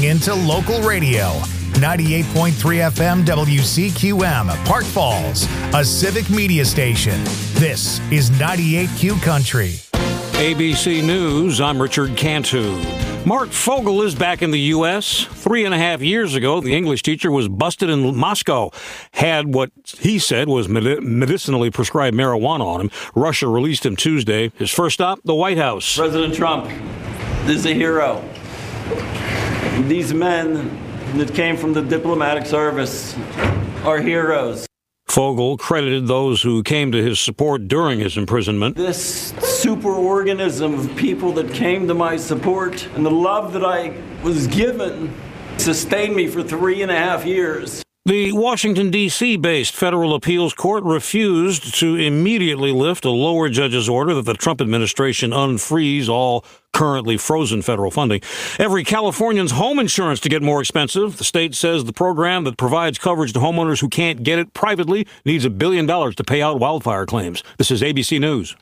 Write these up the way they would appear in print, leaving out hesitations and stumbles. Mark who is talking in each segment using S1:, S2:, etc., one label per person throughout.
S1: into local radio. 98.3 FM WCQM, Park Falls, a civic media station. This is 98Q Country.
S2: ABC News, I'm Richard Cantu. Mark Fogel is back in the U.S. 3.5 years ago, the English teacher was busted in Moscow, had what he said was medicinally prescribed marijuana on him. Russia released him Tuesday. His first stop, the White House.
S3: President Trump is a hero. These men that came from the diplomatic service are heroes.
S2: Fogel credited those who came to his support during his imprisonment.
S3: This superorganism of people that came to my support and the love that I was given sustained me for 3.5 years.
S2: The Washington, D.C.-based federal appeals court refused to immediately lift a lower judge's order that the Trump administration unfreeze all currently frozen federal funding. Every Californian's home insurance to get more expensive. The state says the program that provides coverage to homeowners who can't get it privately needs $1 billion to pay out wildfire claims. This is ABC News.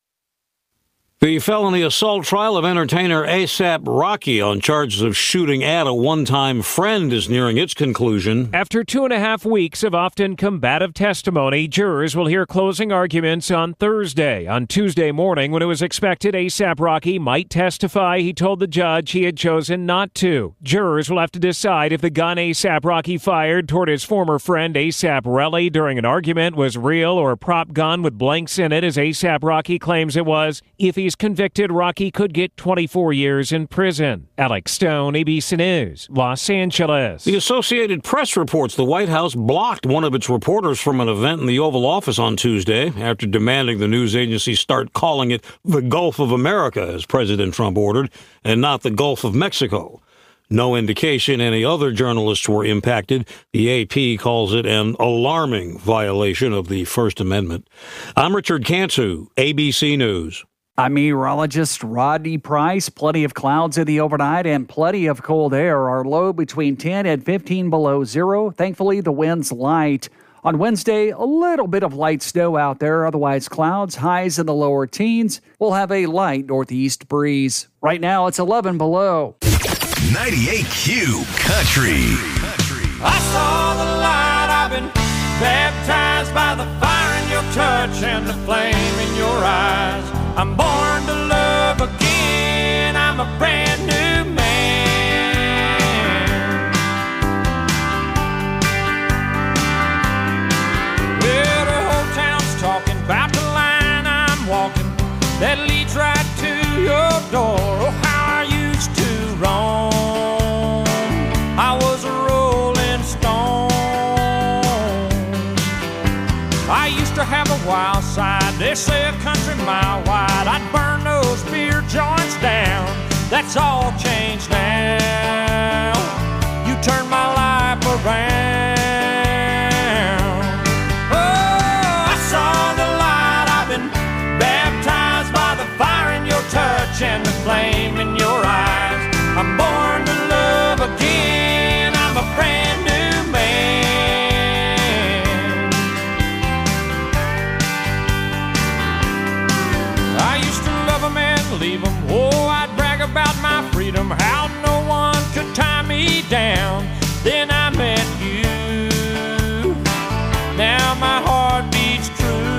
S2: The felony assault trial of entertainer A$AP Rocky on charges of shooting at a one-time friend is nearing its conclusion.
S4: After 2.5 weeks of often combative testimony, jurors will hear closing arguments on Thursday. On Tuesday morning, when it was expected A$AP Rocky might testify, he told the judge he had chosen not to. Jurors will have to decide if the gun A$AP Rocky fired toward his former friend A$AP Relly during an argument was real or a prop gun with blanks in it, as A$AP Rocky claims it was. If he's convicted, Rocky could get 24 years in prison. Alex Stone, ABC News, Los Angeles.
S2: The Associated Press reports the White House blocked one of its reporters from an event in the Oval Office on Tuesday after demanding the news agency start calling it the Gulf of America, as President Trump ordered, and not the Gulf of Mexico. No indication any other journalists were impacted. The AP calls it an alarming violation of the First Amendment. I'm Richard Cantu, ABC News.
S5: I'm meteorologist Rodney Price. Plenty of clouds in the overnight and plenty of cold air. Our low between 10 and 15 below zero. Thankfully, the wind's light. On Wednesday, a little bit of light snow out there. Otherwise, clouds, highs in the lower teens. We'll have a light northeast breeze. Right now, it's 11 below.
S1: 98Q Country.
S6: I saw the light. I've been baptized by the fire in your touch and the flame in your eyes. I'm born to love again. I'm a brand new man. Well, the whole town's talking about the line I'm walking that leads right to your door. Oh, how I used to roam. I was a rolling stone. I used to have a wild side. They say a country mile wide. I'd burn those beer joints down. That's all changed now. You turned my life around. Oh, I saw the light. I've been baptized by the fire in your touch and the flame in your eyes. I'm born to love again. I'm a brand new man. I used to love them and leave them. Oh, I'd brag about my freedom, how no one could tie me down. Then I met you. Now my heart beats true.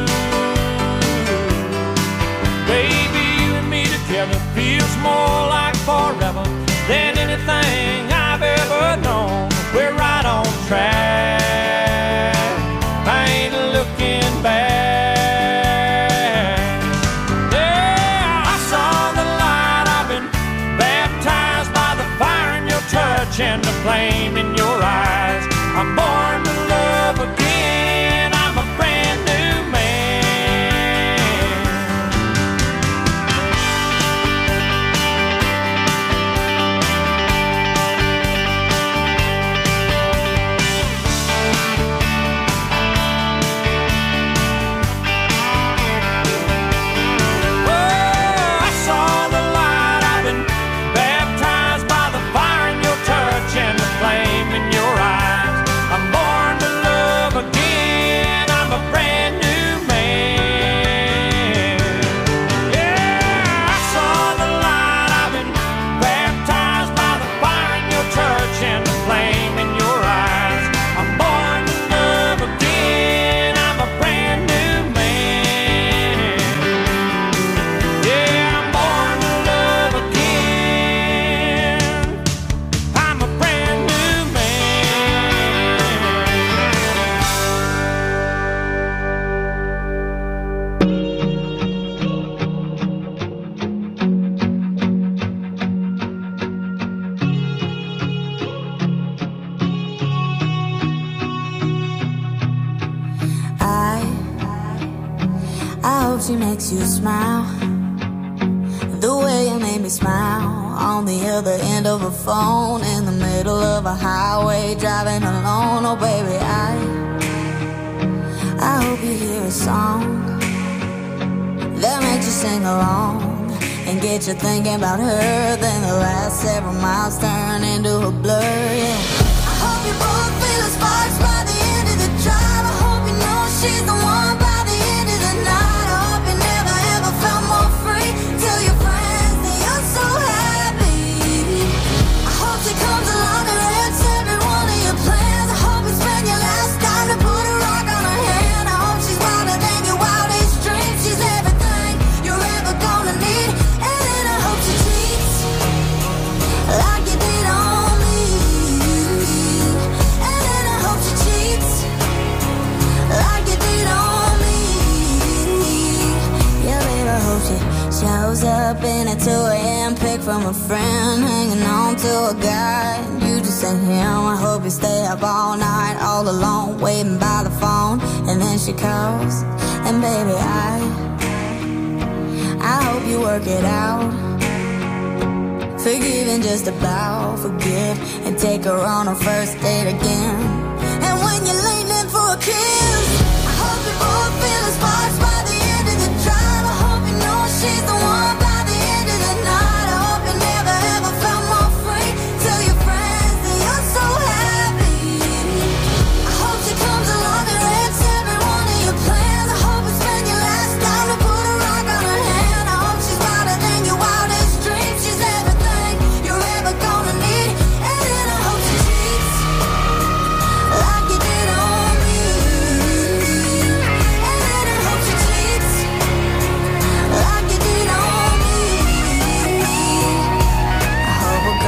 S6: Baby, you and me together feels more like forever than anything I've ever known. We're right on track. I ain't looking back. And the flame in your eyes.
S7: she makes you smile. The way you made me smile on the other end of a phone in the middle of a highway driving alone. Oh baby, I hope you hear a song that makes you sing along and get you thinking about her. Then the last several miles turn into a blur, yeah. I hope you both feel the sparks by the end of the drive. I hope you know she's the one by the end of the night. I hope you never ever felt more free. Tell your friends that you're so happy. I hope she comes along and wrecks every one of your plans. I hope you spend your last time to put a rock on her hand. I hope she's wilder than your wildest dreams. She's everything you're ever gonna need. And then I hope she cheats like you did on me. And then I hope she cheats like you did on me. Yeah, baby, I hope she shows up in a 2 a.m. pic from a friend, hanging on to a guy, and you just ain't him. I hope you stay up all night, all alone, waiting by the phone, and then she calls, and baby, I hope you work it out. Forgive and just about forgive, and take her on her first date again. And when you're leaning in for a kiss, I hope you both feel the sparks by the end of the drive. I hope you know she's the one by the end of the night. I hope you never ever felt more free. Tell your friends that you're so happy. I hope she comes along and wrecks every one of your plans. I hope you spend your last time to put a rock on her hand. I hope she's wilder than your wildest dreams. She's everything you're ever gonna need. And then I hope she cheats like you did on me. And then I hope she cheats like you did on me. I hope it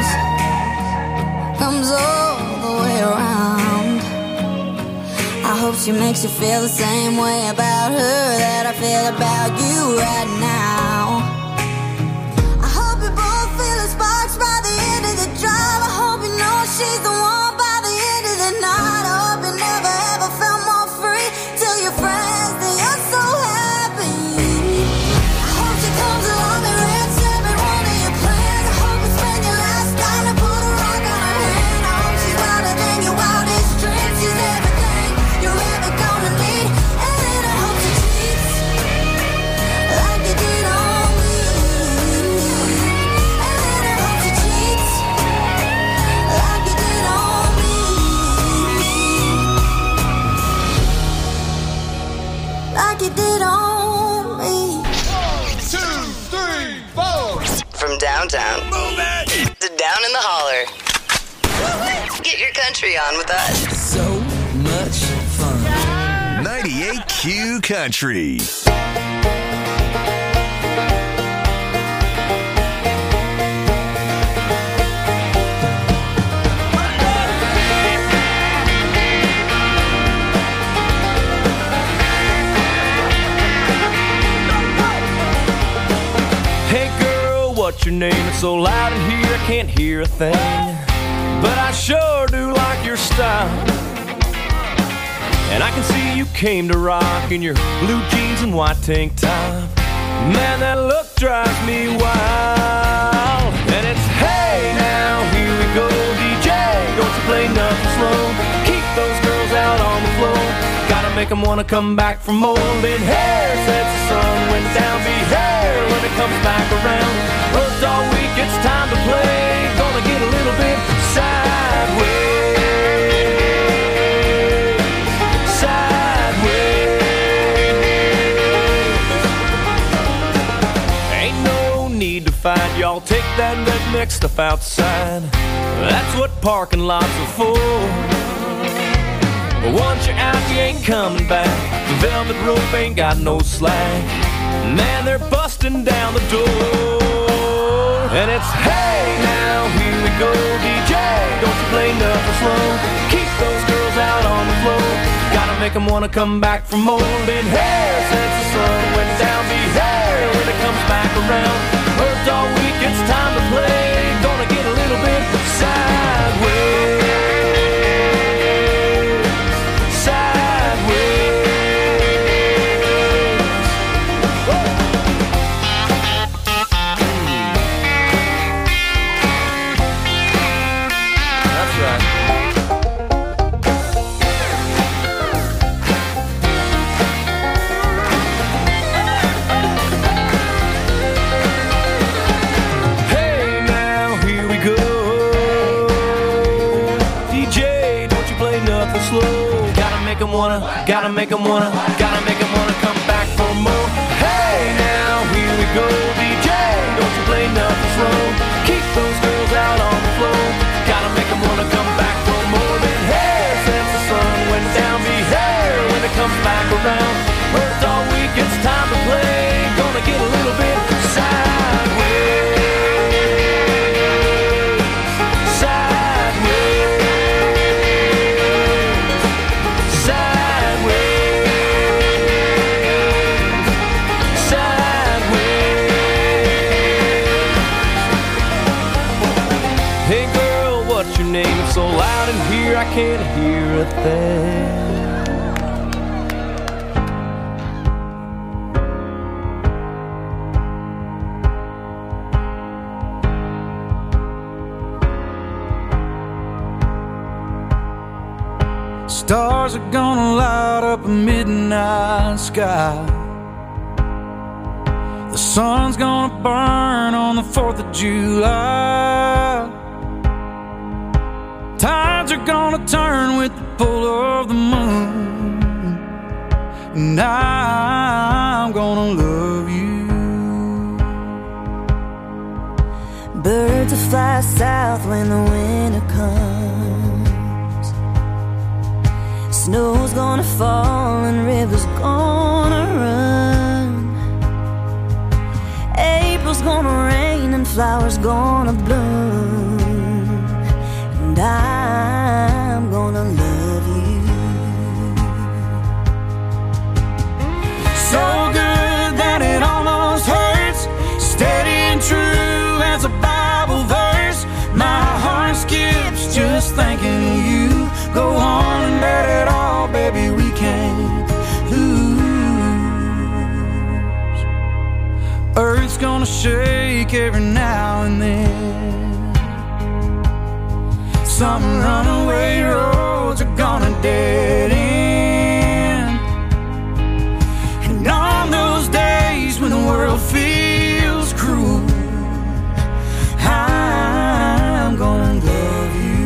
S7: comes all the way around. I hope she makes you feel the same way about her that I feel about you right now. I hope you both feel the sparks by the end of the drive. I hope you know she's the one by the end of the night. I hope you never ever felt more free. Tell your friends that you're so happy. I hope she comes along and wrecks every one of your plans. I hope you spend your last time to put a rock on her hand. I hope she's wilder than your wildest dreams. She's everything you're ever gonna need. And then I hope she cheats like you did on me. And then I hope she cheats like you did on me. Like you did on me.
S8: From downtown to down in the holler. Get your country on with us.
S9: So much fun.
S10: 98Q Country.
S6: Hey girl, what's your name? It's so loud in here I can't hear a thing. But I sure do like your style. And I can see you came to rock in your blue jeans and white tank top. Man, that look drives me wild. And it's hey now, here we go, DJ. Don't you play nothing slow. Keep those girls out on the floor. Gotta make them wanna come back for more. Then hair sets the sun when down be hair when it comes back around. Worked all week, it's time to play. Gonna get a little bit sideways. Fight, y'all take that redneck stuff outside. That's what parking lots are for. But once you're out, you ain't coming back. The velvet rope ain't got no slack. Man, they're busting down the door. And it's hey now, here we go, DJ. Don't you play nothing slow. Keep those girls out on the floor. Gotta make them wanna come back for more. Then hair since the sun went down, be hair when it comes back around. Worked all week, it's time to play. Gonna get a little bit sideways. Sideways. wanna, gotta make 'em wanna, gotta make 'em wanna come back for more. Hey, now here we go, DJ, don't you play nothing slow. Keep those girls out on the floor. Gotta make 'em wanna come back for more than hair since the sun went down. Be here when it comes back around. Worked all week, it's time to play. Gonna get a little bit sideways. So loud in here I can't hear a thing.
S11: Stars are gonna light up a midnight sky. The sun's gonna burn on the 4th of July. Tides are gonna turn with the pull of the moon, and I'm gonna love you.
S7: Birds will fly south when the winter comes. Snow's gonna fall and rivers gonna run. April's gonna rain and flowers gonna bloom. And I'm gonna love you.
S11: So good that it almost hurts. Steady and true as a Bible verse. My heart skips just thinking of you. Go on and bet it all, baby, we can't lose. Earth's gonna shake every now and then. Some runaway roads are gonna dead end. And on those days when the world feels cruel, I'm gonna love you.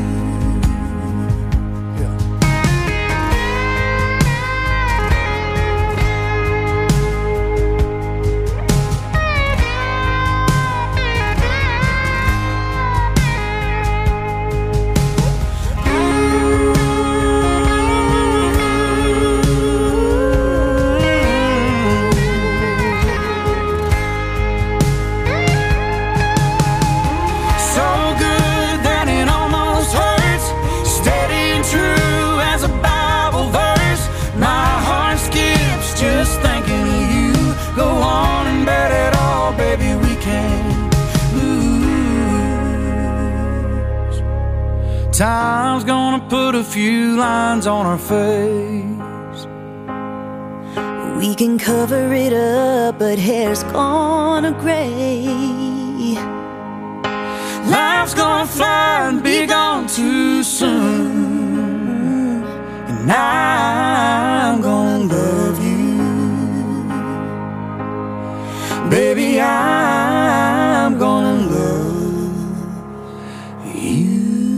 S11: Time's gonna put a few lines on our face.
S7: We can cover it up, but hair's gonna gray.
S11: Life's gonna fly and be gone too soon. And I'm gonna love you. Baby, I'm gonna love you.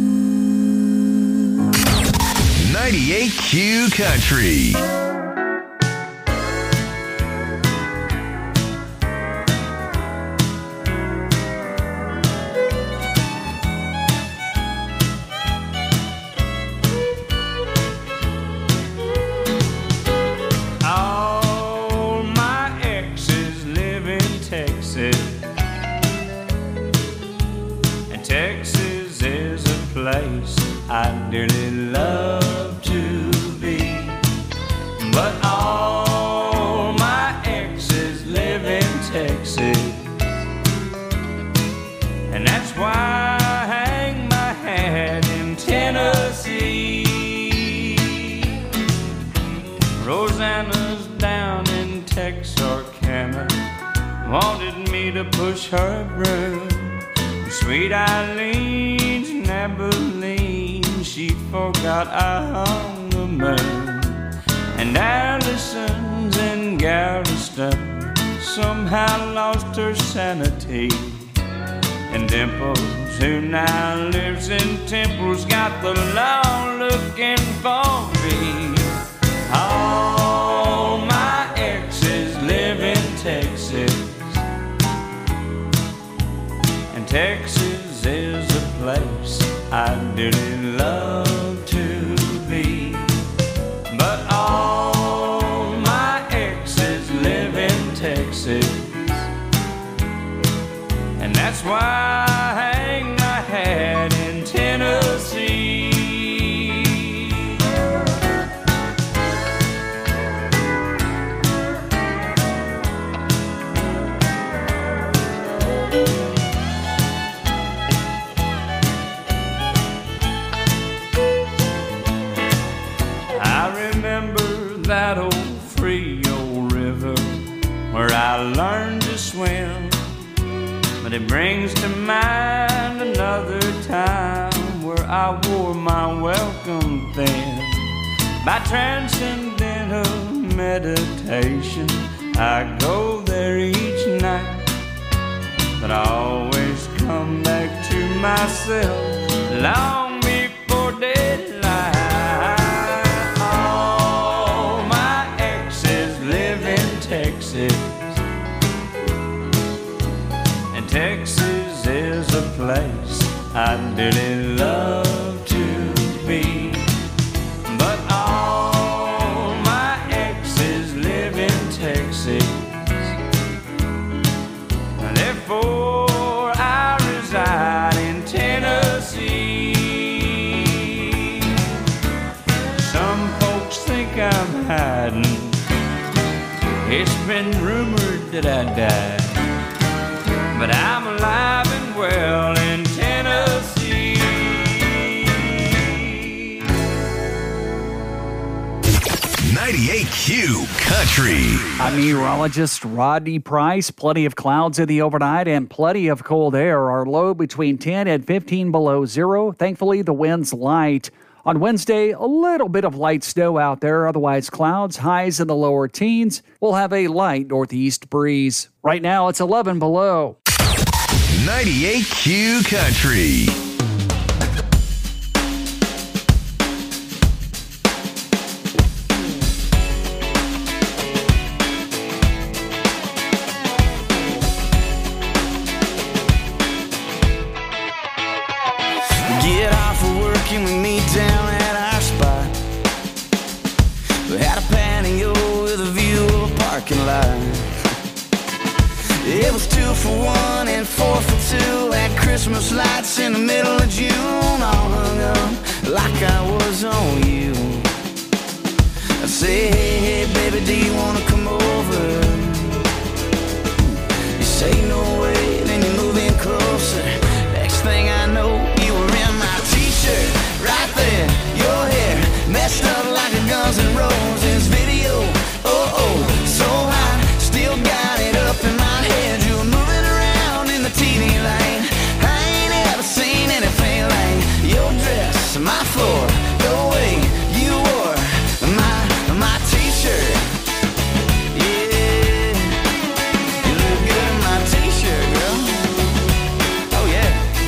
S10: 98Q Country.
S6: I'd dearly love to be, but all my exes live in Texas, and that's why I hang my hat in Tennessee. Rosanna's down in Texarkana, wanted me to push her broom. Sweet Eileen's in Abilene, she forgot I hung the moon. And Allison's in Galveston somehow lost her sanity. And Dimples, who now lives in Temple's, got the law looking for me. Texas is a place I didn't love to be, but all my exes live in Texas, and that's why I hang my hat in Tennessee. That old Frio River where I learned to swim, but it brings to mind another time where I wore my welcome thin. By transcendental meditation, I go there each night, but I always come back to myself long before daylight. Texas, and Texas is a place I didn't love to be, but all my exes live in Texas, therefore I reside in Tennessee. Some folks think I'm hiding. It's been rumored that I died, but I'm alive and well in Tennessee.
S10: 98Q Country.
S5: I'm meteorologist Rodney Price. Plenty of clouds in the overnight and plenty of cold air. Our low between 10 and 15 below zero. Thankfully, the wind's light. On Wednesday, a little bit of light snow out there, otherwise clouds, highs in the lower teens. We'll have a light northeast breeze. Right now, it's 11 below.
S10: 98Q Country.
S11: Get off of work and we meet down at our spot. We had a patio with a view of a parking lot. It was 2 for 1 and 4 for 2. Had Christmas lights in the middle of June, all hung up like I was on you. I say, hey, baby, do you wanna come over? You say no way, then you move in closer. Next thing I know, you were in my t-shirt, right there. Your hair messed up like a Guns N' Roses video. Oh, so hot, still got it up in my head. You were moving around in the TV lane. I ain't ever seen anything like your dress, my floor, the way you wore my t-shirt. Yeah, you look good in my t-shirt, girl. Oh yeah.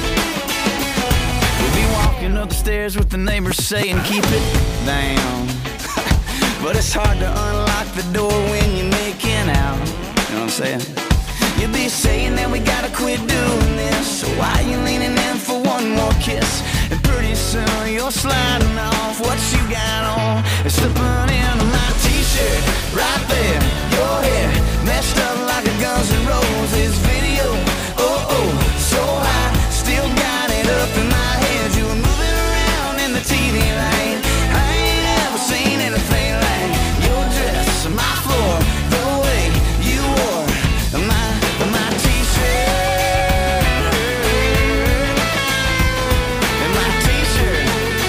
S11: We'll be walking up the stairs with the neighbors saying keep it down. But it's hard to unlock the door when you're making out. You know what I'm saying? You'll be saying that we gotta quit doing this. So why you leaning in for one more kiss? And pretty soon you're sliding off what you got on and slipping into my t-shirt. Right there, your hair messed up like a Guns N' Roses video. Oh, so high, still got it up in my head. You were moving around in the TV lane. I ain't ever seen anything like your dress, my floor, the way you wore my t-shirt. And my t-shirt.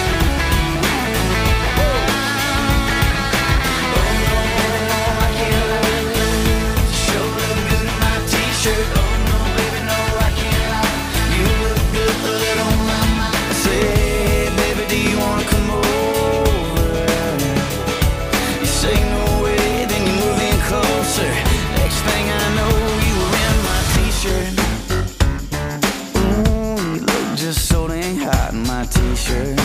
S11: Oh no, I can't lie. Sure look good in my t-shirt. Oh no, baby, no, I can't lie. You look good on my mind. I say, hey, baby, do you wanna come over? You say no way, then you move in closer. Next thing I know, you were in my t-shirt. Ooh, you look just so dang hot in my t-shirt.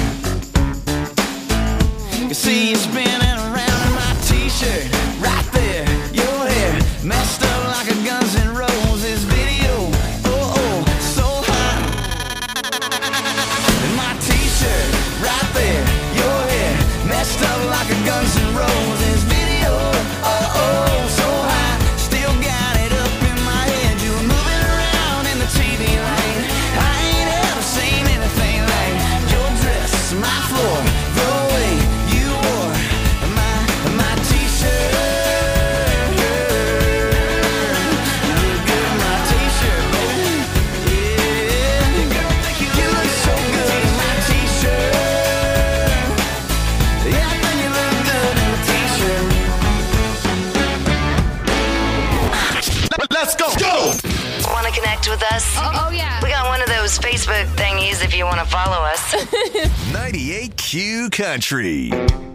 S11: You see you spinning around in my t-shirt. Right there, your hair messed up like a Guns N' Roses video. Oh, so high,
S10: Let's go. Go.
S8: Want to connect with us?
S12: Oh, yeah.
S8: We got one of those Facebook thingies if you want to follow us.
S10: 98Q Country.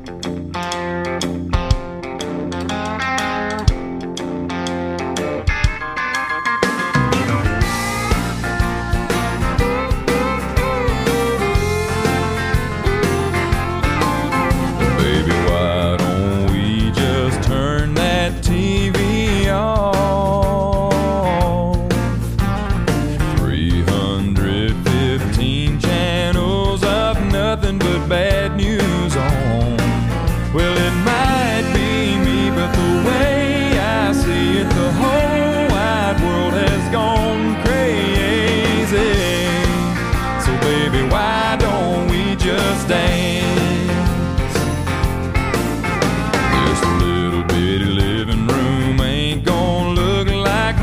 S6: TV off. 315 channels of nothing but bad news on. Well, it might be me, but the way I see it, the whole wide world has gone crazy. So baby, why don't we just dance? This little bitty living room ain't gonna look like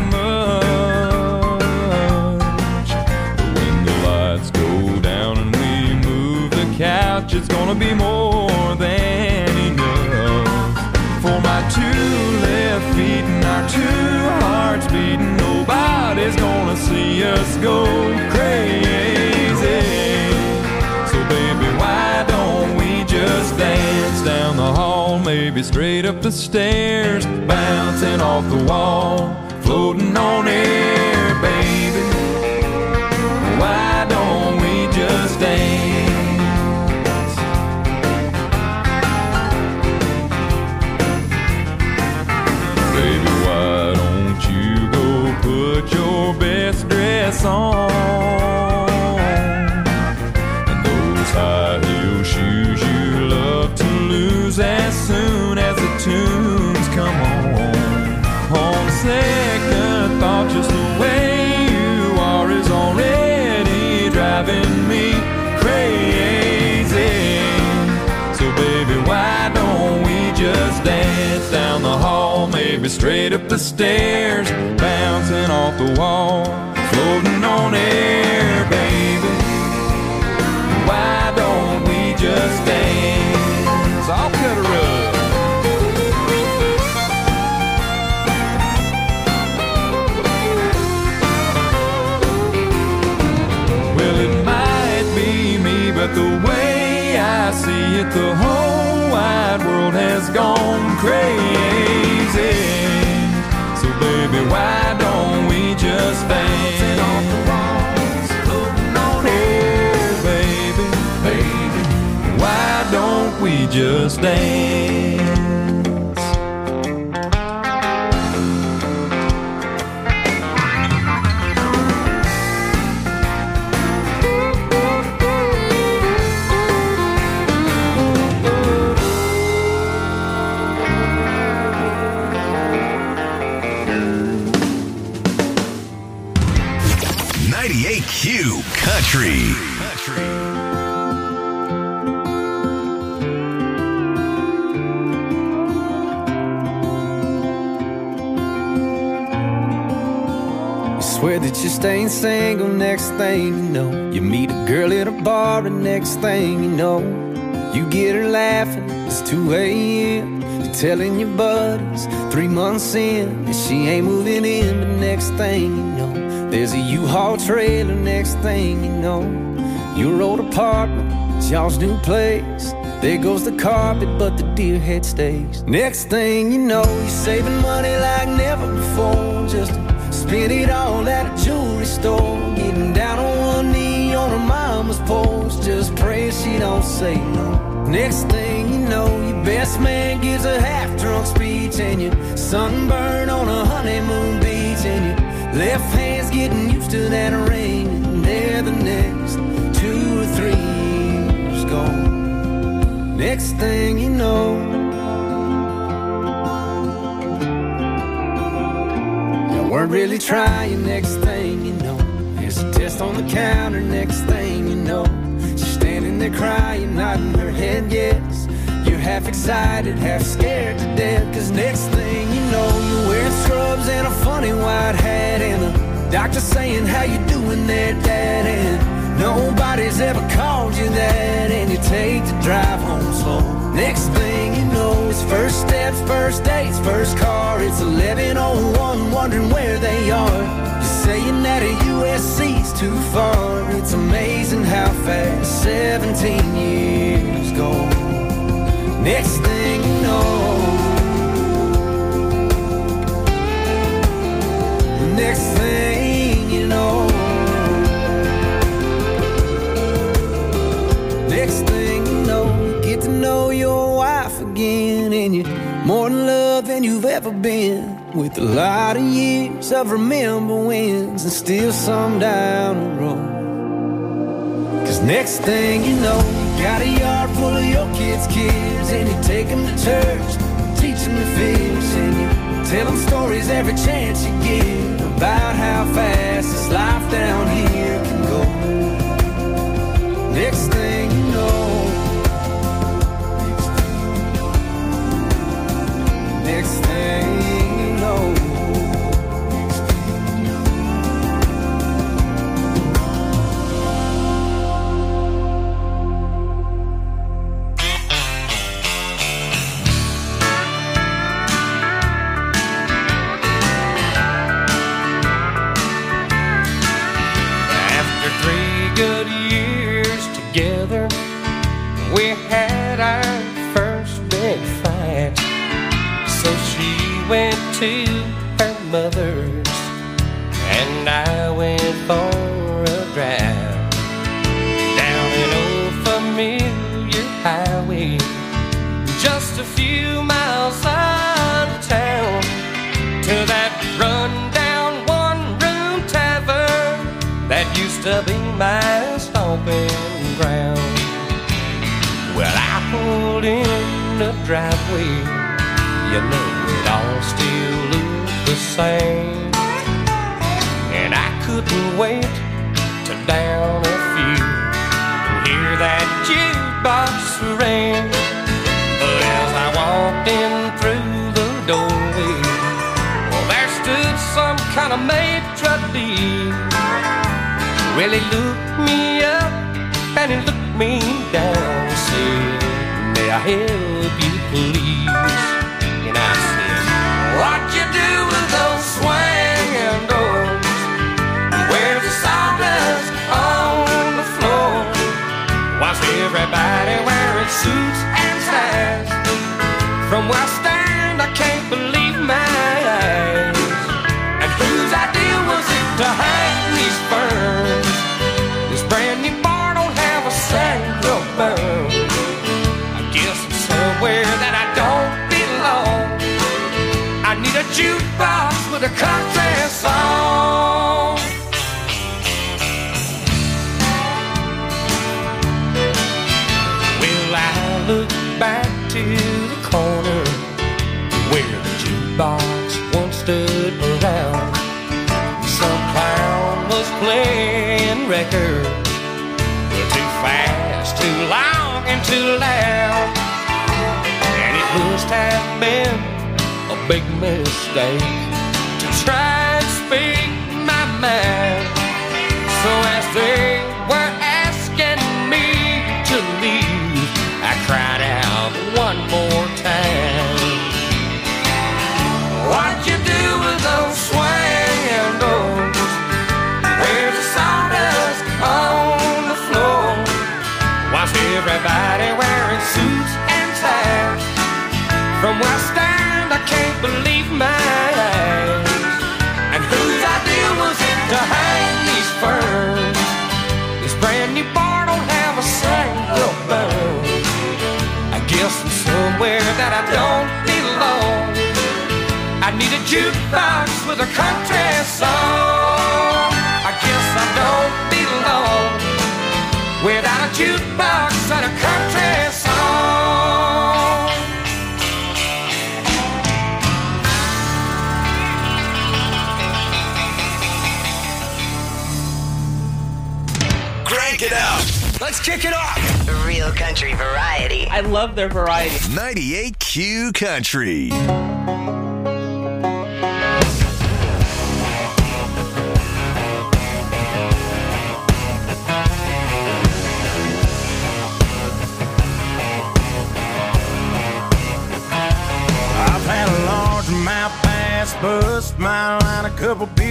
S6: much. But when the lights go down and we move the couch, it's gonna be more than enough. For my two left feet and our two hearts beating, nobody's gonna see us go crazy. So baby, why don't we just dance down the hall, maybe straight up the stairs, bouncing off the wall, floating on air, baby. Why don't we just dance? Baby, why don't you go put your best dress on? And those high heel shoes you love to lose as soon as the tunes come on. On second thought, just the way you are is already driving me crazy. So baby, why don't we just dance down the hall, maybe straight up the stairs, bouncing off the wall, floating on air, baby. Why don't we just dance? I'll cut a rug. Well, it might be me, but the way I see it, the whole wide world has gone crazy. So baby, why don't we just dance? Off the walls, floating on air, baby, baby. Why don't we just dance?
S10: Q Country.
S9: Swear that you're staying single, next thing you know, you meet a girl at a bar, and next thing you know, you get her laughing, it's 2 a.m. You're telling your buddies 3 months in that she ain't moving in, but next thing you know, there's a U-Haul trailer, next thing you know, your old apartment, it's y'all's new place. There goes the carpet, but the deer head stays. Next thing you know, you're saving money like never before, just spend it all at a jewelry store, getting down on one knee on her mama's porch, just pray she don't say no. Next thing you know, your best man gives a half-drunk speech, and you're sunburned on a honeymoon beach, and your left hand's getting used to that ring, and there the next 2 or 3 years gone. Next thing you know, weren't really trying, next thing you know, there's a test on the counter, next thing you know, she's standing there crying, nodding her head yes. You're half excited, half scared to death, cause next thing you know, you're wearing scrubs and a funny white hat, and the doctor saying, how you doing there, Dad? And nobody's ever called you that, and you take the drive home slow. Next thing you know, it's first steps, first dates, first car. It's 11:01, wondering where they are. You're saying that a USC's too far. It's amazing how fast 17 years go. Next thing you know, next thing you know, next thing you know, you get to know your wife again, and you're more in love than you've ever been, with a lot of years of remember wins and still some down the road. 'Cause next thing you know, you got a yard full of your kids' kids, and you take them to church, teach them to fish, and you tell them stories every chance you get about how fast this life down here can go. Next thing you know, next thing you know.
S6: After 3 good years together, we had our first big fight. So she went to her mother's, and I went for a drive down an old familiar highway, just a few miles out of town, to that run-down one-room tavern that used to be my stomping ground. Well, I pulled in the driveway, you know it all still looked the same, and I couldn't wait to down a few and hear that jukebox ring. But as I walked in through the doorway, well, there stood some kind of maitre d'. Well, he looked me up and he looked me down and said, "May I help you, please?" And I said, "What you do with those swinging doors? Where's the sawdust on the floor? Why's everybody wearing suits and ties? From where I stand, I can't believe my eyes. And whose idea was it to hang these ferns? This brand new bar don't have a single burn. I guess it's somewhere that I don't belong. I need a jukebox with a country song." Well, I look back to the corner where the jukebox once stood around. Some clown was playing records, too fast, too long, and too loud. And it must have been a big mistake to try and speak my mind. So as they were asking me to leave, I cried out one more time, "What you do with those swinging doors? Where's the sawdust on the floor? Why's everybody wearing suits and ties? From where I stand, I can't believe my eyes. And whose idea was it to hang these ferns? This brand new bar don't have a single burn. I guess I'm somewhere that I don't belong. I need a jukebox with a country song. I guess I don't belong without a jukebox and a country song."
S10: Crank it up. Let's kick it off.
S8: Real country variety.
S12: I love their variety.
S10: 98Q Country.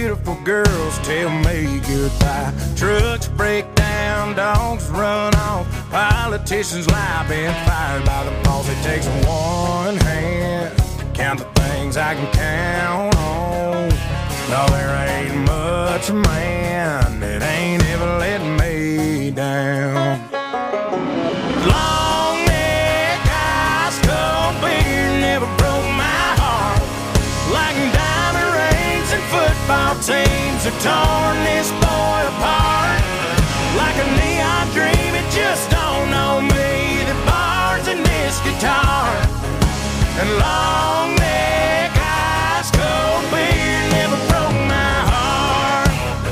S9: beautiful girls tell me goodbye. Trucks break down, dogs run off, politicians lie, been fired by the boss. It takes one hand to count the things I can count on. No, there ain't much man that ain't ever let me down. Long neck, ice cold beer never broke my heart. Like diamond rings and football teams have torn this boy apart. Like a neon dream, it just don't know me. The bars in this guitar and long neck, ice cold beer never broke my heart.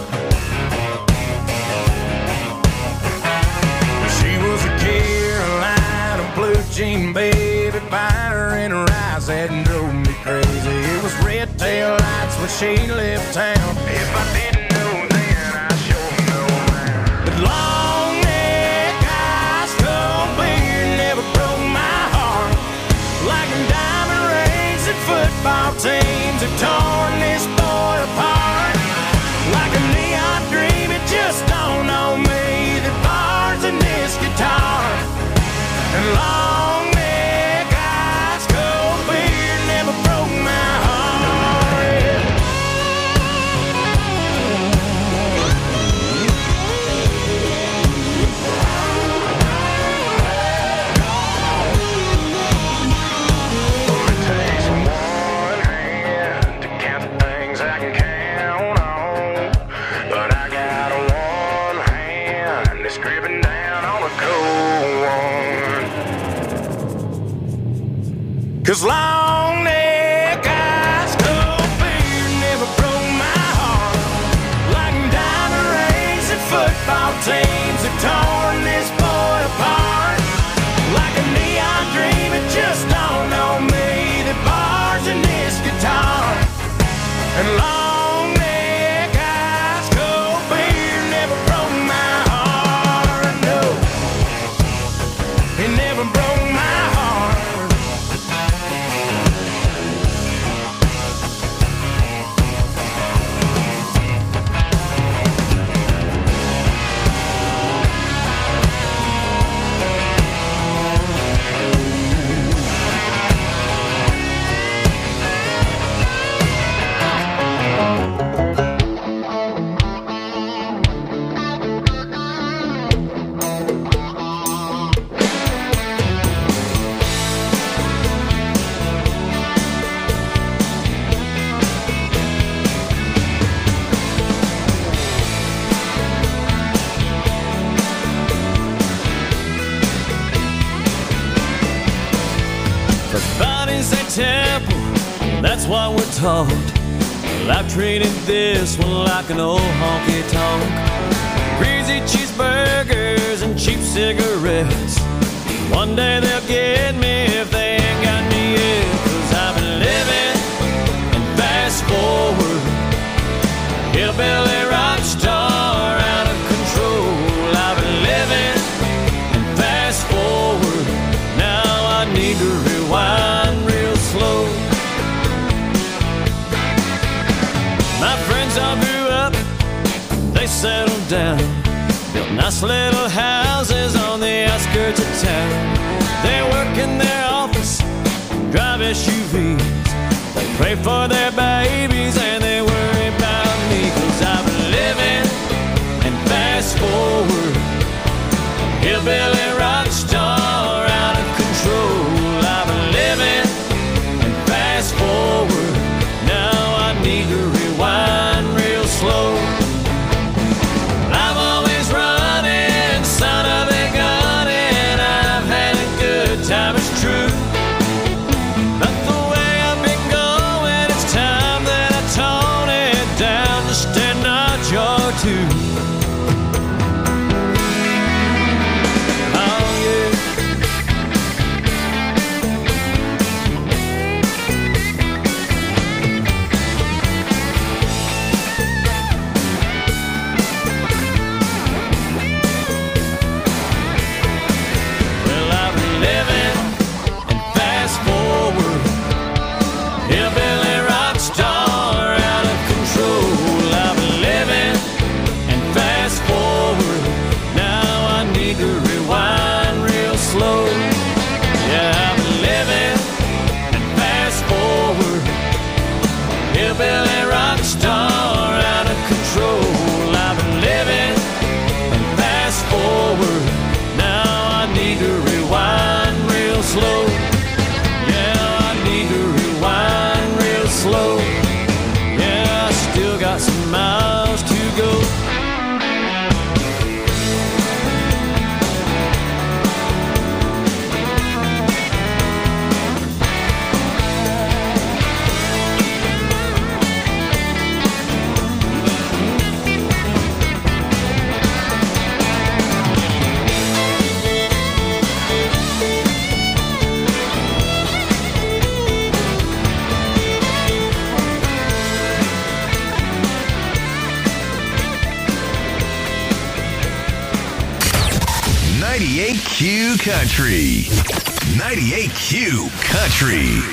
S9: She was a Carolina blue jean baby, fire in her eyes that drove me crazy. It was red tail lights when she left town. If I didn't know then, I sure know now. But long neck, ice cold beer never broke my heart. Like diamond rings and football teams have torn this boy apart. Like a neon dream, it just don't know me. The bars in this guitar and long neck, ice cold beer never broke my heart. It takes one hand to count the things I can count on, but I got one hand that's gripping down on a cold one. 'Cause long neck, ice cold beer never broke my heart. Like diamond rings and football teams have torn this boy apart. Like a neon dream, it just don't know me. The bars in this guitar and long neck, ice cold beer never broke my heart. No, it never broke my heart.
S6: The body's a temple, that's what we're taught. Well, I've treated this one like an old honky tonk. Greasy cheeseburgers and cheap cigarettes. One day they'll get me if they ain't got me yet. 'Cause I've been living and fast forward. Hillbilly rock star out of control. I've been living and fast forward. Now I need to rewind real slow. My friends all grew up, they settled down, built nice little houses on the outskirts of town. They work in their office, drive SUVs. They pray for their babies and they worry about me. 'Cause I've been living and fast forward. Hillbilly rock star out of control. I've been living and fast forward. Now I need to rewind real slow. I'm always running, son of a gun, and I've had a good time, it's true. But the way I've been going, it's time
S10: 98Q Country. 98Q Country.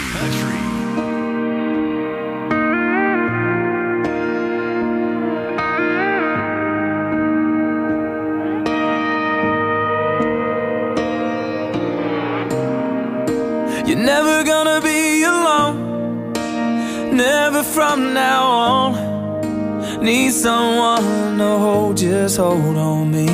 S11: You're never gonna be alone, never from now on. Need someone to hold, just hold on me.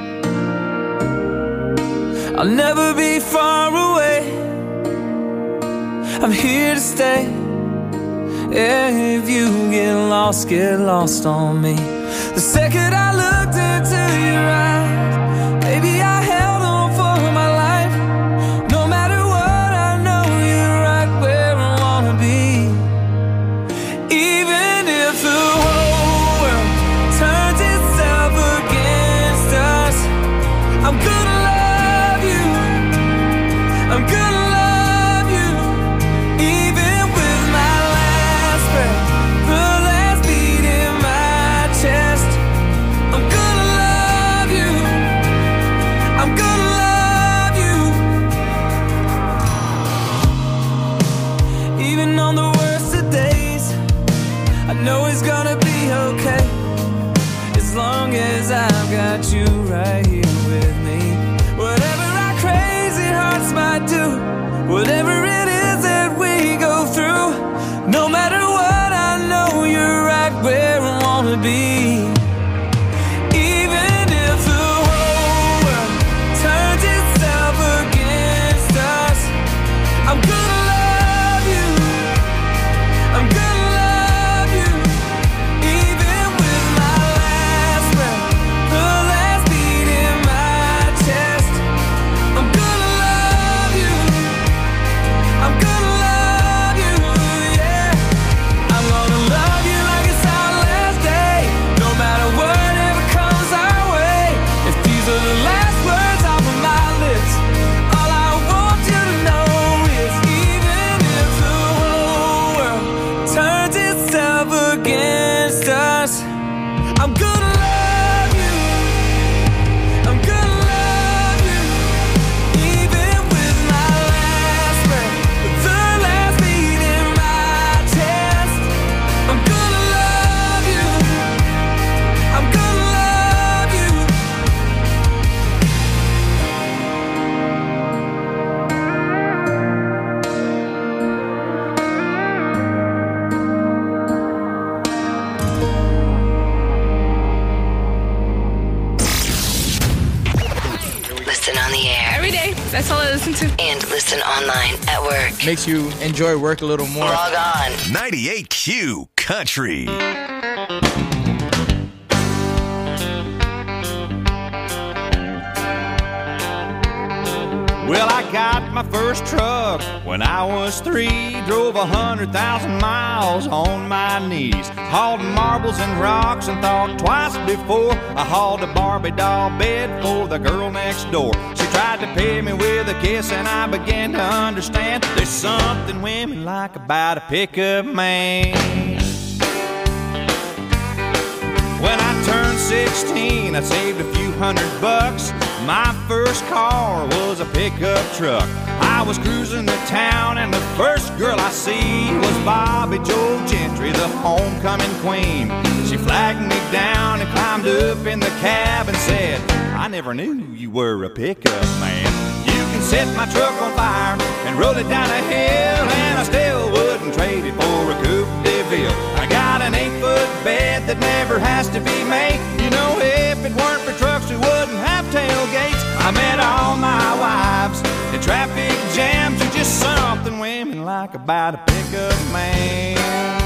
S11: I'll never be far away, I'm here to stay. Yeah, if you get lost on me. The second I looked into your eyes, baby, I held on for my life. No matter what, I know you're right where I wanna be. Even if the whole world turns itself against us, I'm gonna love you, I'm gonna love you. Even with my last breath, the last beat in my chest, I'm gonna love you, I'm gonna love you. Even on the worst of days, I know it's gonna be okay, as long as I've got you right here with me. Whatever our crazy hearts might do, whatever it is that we go through, no matter what, I know you're right where I wanna be. Even if the whole world turns itself against us, I'm gonna love you, I'm gonna love you. Even with my last breath, the last beat in my chest, I'm gonna love you, I'm gonna love you, yeah. I'm gonna love you like it's our last day, no matter whatever comes our way. If these are the last words off of my lips, all I want you to know is, even if the whole world turns itself against us, I'm gonna love you, I'm gonna love you. Even with my last breath, the last beat in my chest, I'm gonna love you, I'm gonna love you.
S8: Listen on the air.
S12: Every day. That's all I listen to.
S8: And listen online at work.
S13: Makes you enjoy work a little more.
S8: Log on.
S10: 98Q Country.
S6: Well, I got my first truck when I was 3. Drove 100,000 miles on my knees. Hauled marbles and rocks and thought twice before I hauled a Barbie doll bed for the girl next door. She tried to pay me with a kiss and I began to understand there's something women like about a pickup man. When I turned 16, I saved a few $100. My first car was a pickup truck. I was cruising the town and the first girl I see was Bobby Joe Gentry, the homecoming queen. She flagged me down and climbed up in the cab and said, I never knew you were a pickup man. You can set my truck on fire and roll it down a hill, and I still wouldn't trade it for a Coupe de Ville. I got an 8-foot bed that never has to be made. You know, if it weren't for trucks, we wouldn't have tailgates. I met all my wives in traffic jams. There's just something women like about a pickup man.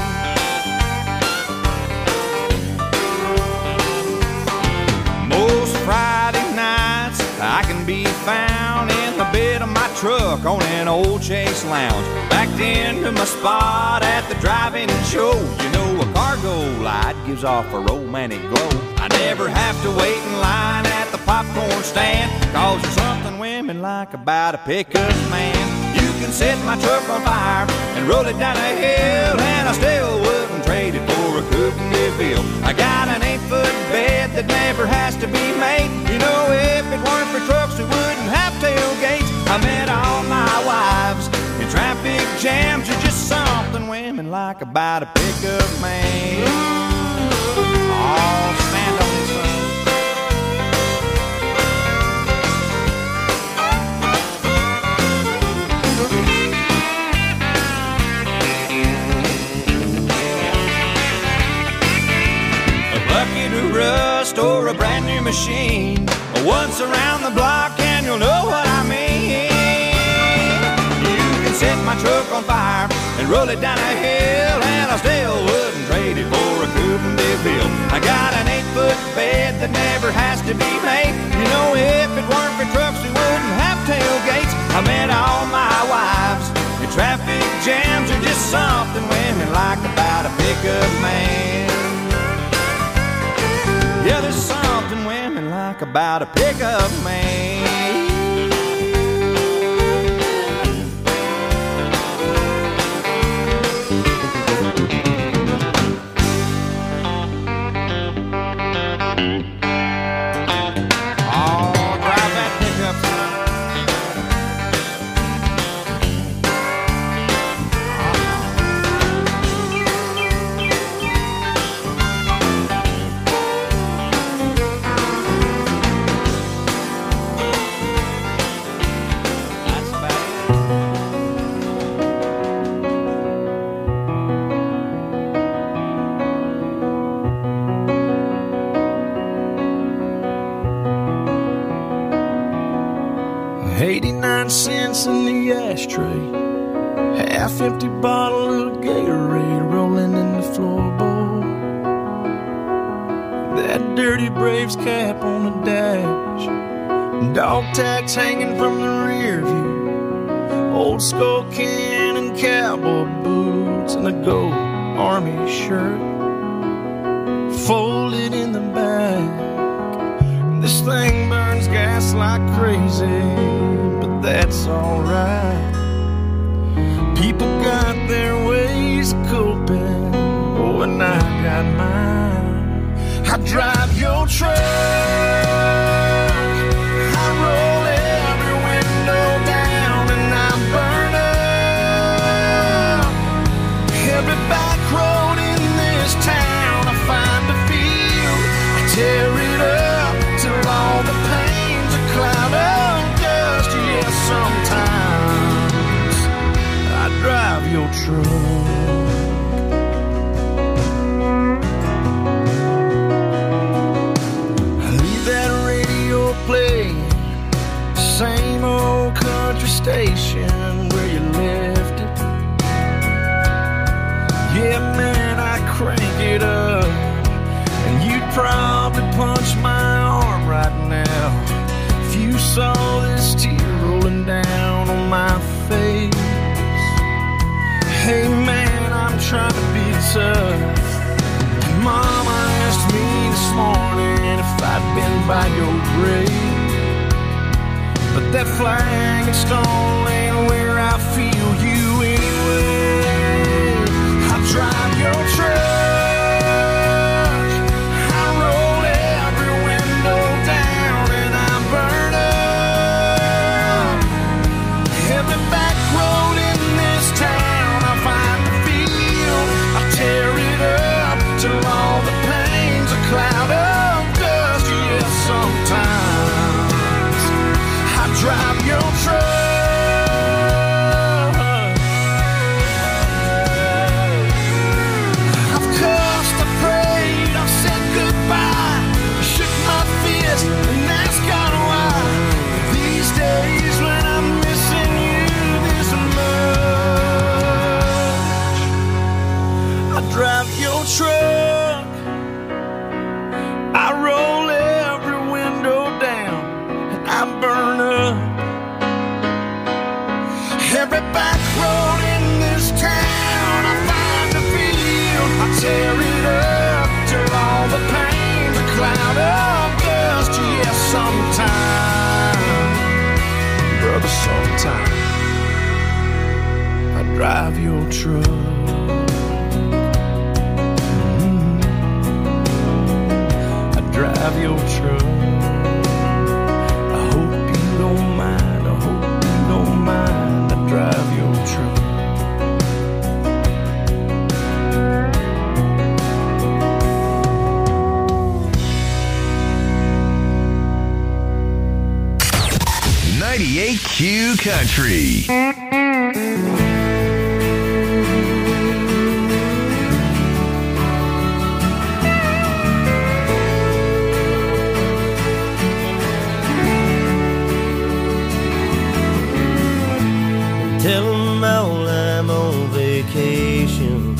S6: Most Friday nights I can be found in the bed of my truck on an old Chase Lounge, backed into my spot at the drive-in show. You know, a cargo light gives off a romantic glow. I never have to wait in line at the popcorn stand, 'cause there's something women like about a pickup man. You can set my truck on fire and roll it down a hill, and I still wouldn't trade it for a Coupe de Ville. I got an 8-foot bed that never has to be made. You know, if it weren't for trucks, we would
S11: jams are just something women like about a pickup man. Oh, stand on this one. A bucket of rust or a brand new machine. Once around the block and you'll know what I mean. Set my truck on fire and roll it down a hill, and I still wouldn't trade it for a coupe and DeVille. I got an 8-foot bed that never has to be made. You know, if it weren't for trucks, we wouldn't have tailgates. I met all my wives, and traffic jams are just something women like about a pickup man. Yeah, there's something women like about a pickup man. In the ashtray, half-empty bottle of Gatorade rolling in the floorboard. That dirty Braves cap on the dash, dog tags hanging from the rear view, old skull can and cowboy boots, and a gold army shirt folded in the back. This thing burns gas like crazy, that's alright. People got their ways of coping, oh, and I got mine. I drive your truck, I roll every window down, and I burn up every back road in this town. I find a field, I tear it up till all the pain's a cloud of dust. Yeah, sometimes I drive your truck. I leave that radio playing, same old country station where you left it. Yeah, man, I crank it up, and you'd probably punch my arm right now if you saw this tear rolling down on my face. Hey man, I'm trying to be tough. Mama asked me this morning if I'd been by your grave, but that flag and stone ain't where I feel you anyway. I drive your truck, cloud of dust. Yeah, sometimes I drive your truck. I've cussed, I prayed, I've said goodbye, shook my fist and asked God why. These days when I'm missing you this much, I drive your truck, I roll every window down, and I burn up every back road in this town. I find a field, I tear it up till all the pain's a cloud of dust. Yeah, sometime, brother, sometime I drive your truck. Drive your truck. I hope you don't mind. I hope you don't mind. I drive your truck.
S10: Q Country.
S12: Tell them all I'm on vacation.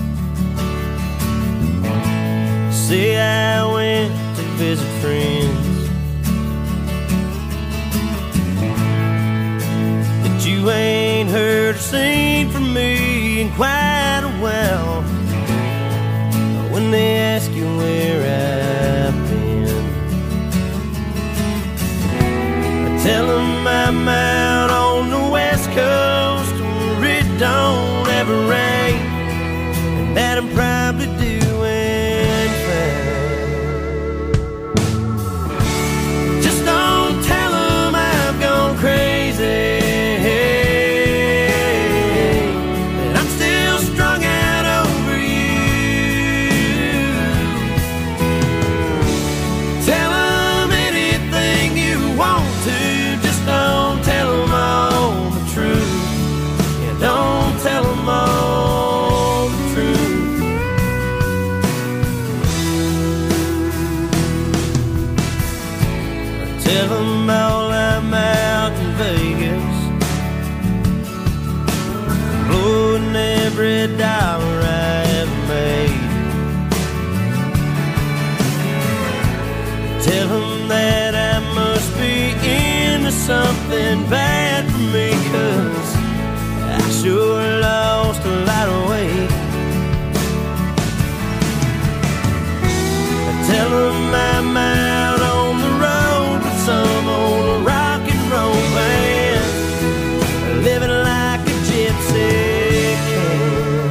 S12: Say I went to visit friends. That you ain't heard or seen from me in quite a while. When they ask you where I've been, I tell them I'm out on the West Coast where it don't ever rain, and that I'm probably doing fine. Just don't tell them I've gone crazy, that I'm still strung out over you. Tell them anything you want to, just don't tell them all the truth. Yeah, don't tell them all the truth. Tell them all I'm out in Vegas, blowing every dollar I ever made. Tell them that I must be into something bad for me, 'cause I sure lost a lot of weight. Tell them I'm out on the road with some old rock and roll band, living like a gypsy can.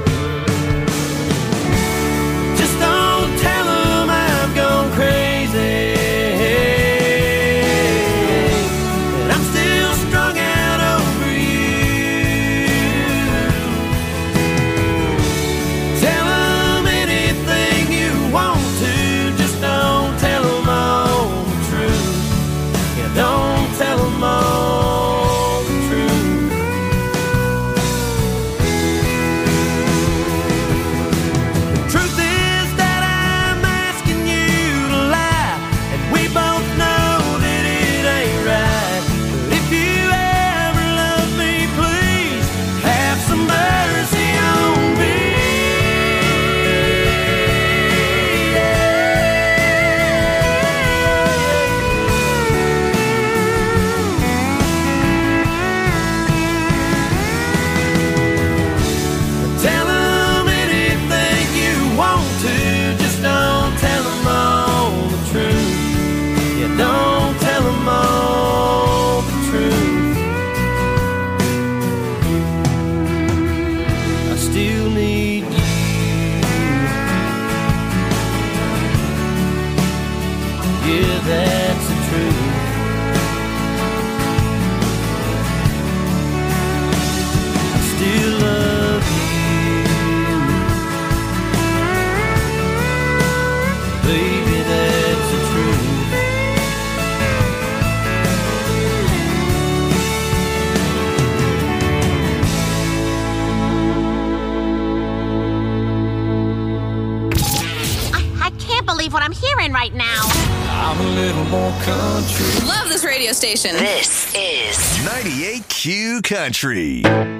S12: Just don't tell them I've gone crazy, that I'm still strung out over you. Tell them anything you want to, just don't tell them all the truth. Yeah, don't tell them all the truth. The truth is that I'm asking you to lie, and we both know that it ain't right. But if you ever love me, please have some mercy on me. Tell them anything you want to, just don't tell them all the truth. Yeah, don't tell them all the truth. I still need you. Yeah, that's the truth. I still love you. Baby, that's the truth.
S14: I can't believe what I'm hearing right now.
S11: I'm a little more country.
S15: Love this radio station.
S10: This is 98Q Country.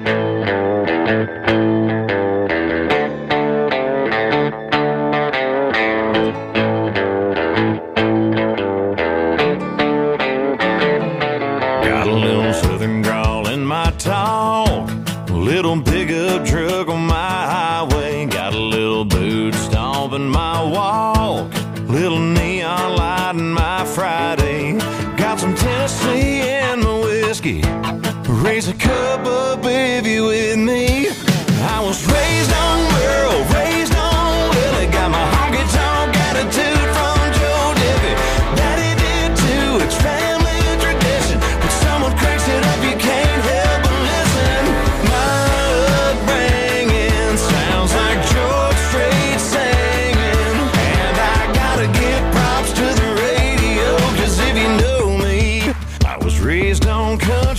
S6: Got a little southern drawl in my talk, a little pickup truck on my highway, got a little boot stomp in my walk, little neon light in my Friday, got some Tennessee in my whiskey, raise a cup up if you with me. I was raised on Merle, raised on Willie, got my honky tonk attitude from Joe Diffie. Daddy did too, it's family tradition. When someone cranks it up, you can't help but listen. My upbringing sounds like George Strait singing, and I gotta give props to the radio, 'cause if you know me, I was raised on country.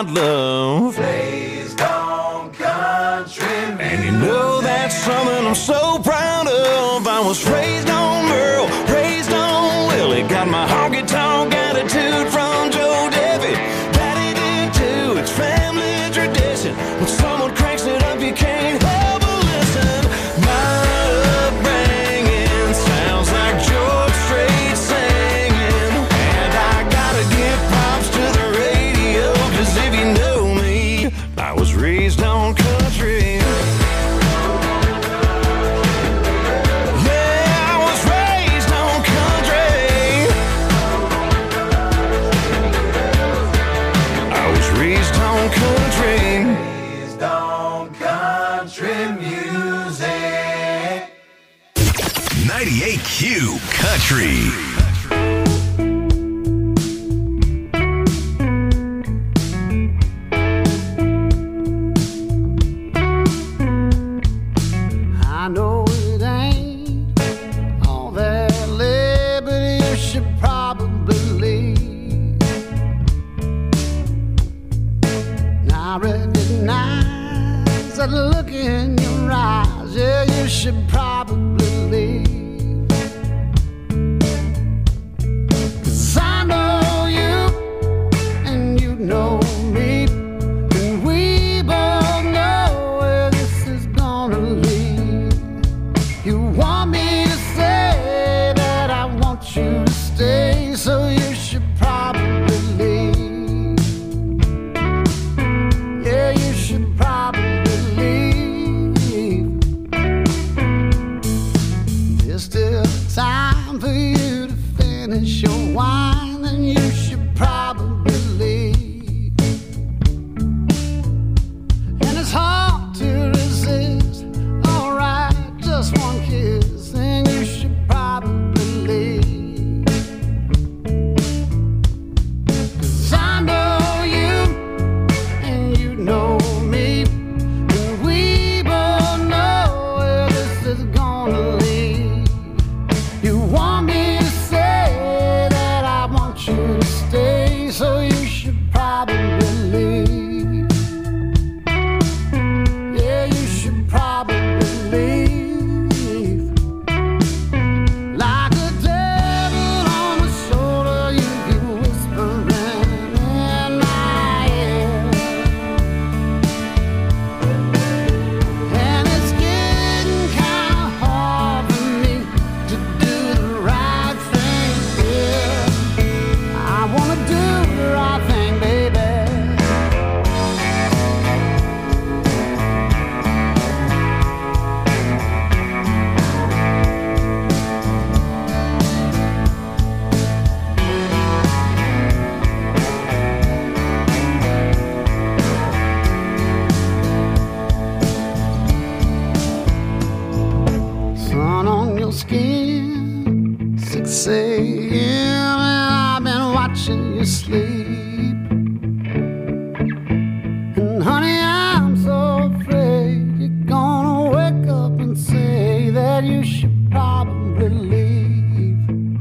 S6: about love. Raised on country music. And you know that's something I'm so proud of. I was raised on Merle, raised on Willie. Got my honky-tonk attitude from Joe Debbie. Daddy did too, it's family tradition. When someone cranks it up, you can't help but listen. My upbringing sounds like George Strait singing. And I gotta give props to the radio, 'cause if you know me, I was raised on country. Raised on country music.
S10: 98Q Country.
S15: I know it ain't all that liberty you should probably leave. I recognize that look in your eyes. Yeah, you should probably leave. 'Cause I know you and you know me, and we both know where this is gonna lead. You want me to say that I want you to stay, so you should probably leave. You should probably leave. There's still time for you to finish your wine, and you should probably leave. And it's hard to resist. Alright, just one kiss, and you should probably leave. 'Cause I know you and you know me, and we both know where this is gonna lead. You want me to say that I want you to stay, so you should probably leave. Yeah, you should probably leave. Like a devil on my shoulder, you keep whispering in my ear. And it's getting kinda hard for me to do the right thing here. I wanna do the right thing, baby. Sun on your skin, 6 a.m. and I've been watching you sleep. And honey, I'm so afraid you're gonna wake up and say that you should probably leave.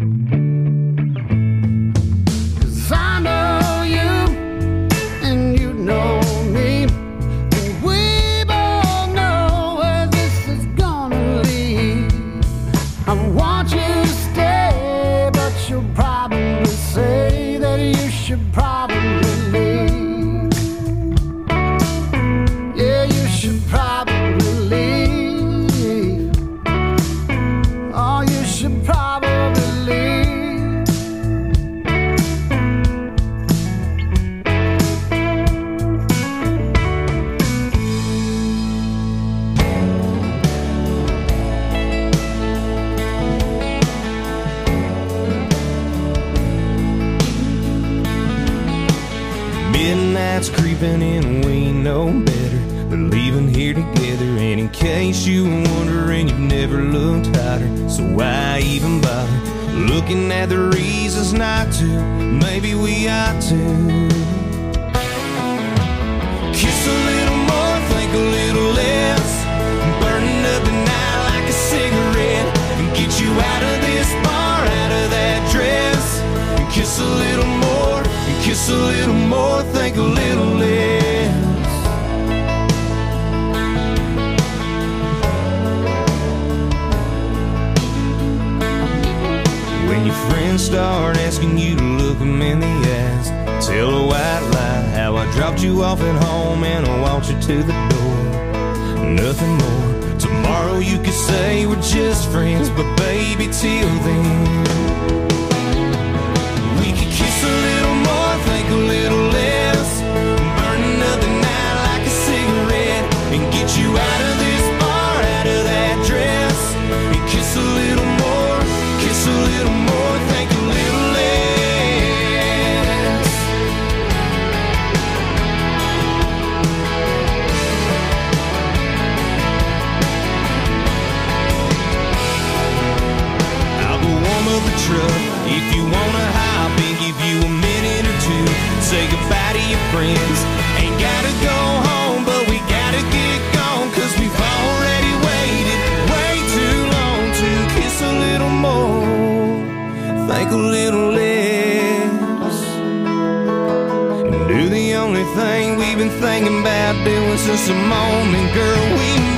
S15: 'Cause I know you and you know me, and we both know where this is gonna lead. I want you to stay, but you'll probably say that you should probably leave. Yeah, you should probably leave. Oh, you should probably leave.
S6: Midnight's creeping in, we know better than leaving here together. And in case you were wondering, you've never looked hotter, so why even bother looking at the reasons not to? Maybe we ought to kiss a little more, think a little less, burning up the night like a cigarette, and get you out of this bar, out of that dress, and kiss a little more, and kiss a little more, think a little less.
S9: friends start asking you to look them in the eyes, tell a white lie how I dropped you off at home and I walked you to the door. Nothing more. Tomorrow you could say we're just friends, but baby, till then we could kiss a little more, think a little less, burn another night like a cigarette, and get you out of this bar, out of that dress, and kiss a little more, kiss a little more, think a little less. I'll go warm up the truck if you wanna hop and give you a minute or two. Say goodbye to your friends. Ain't gotta go home, but we gotta get gone, 'cause we've already waited way too long to kiss a little more, think a little less, and do the only thing we've been thinking about doing since the moment, girl, we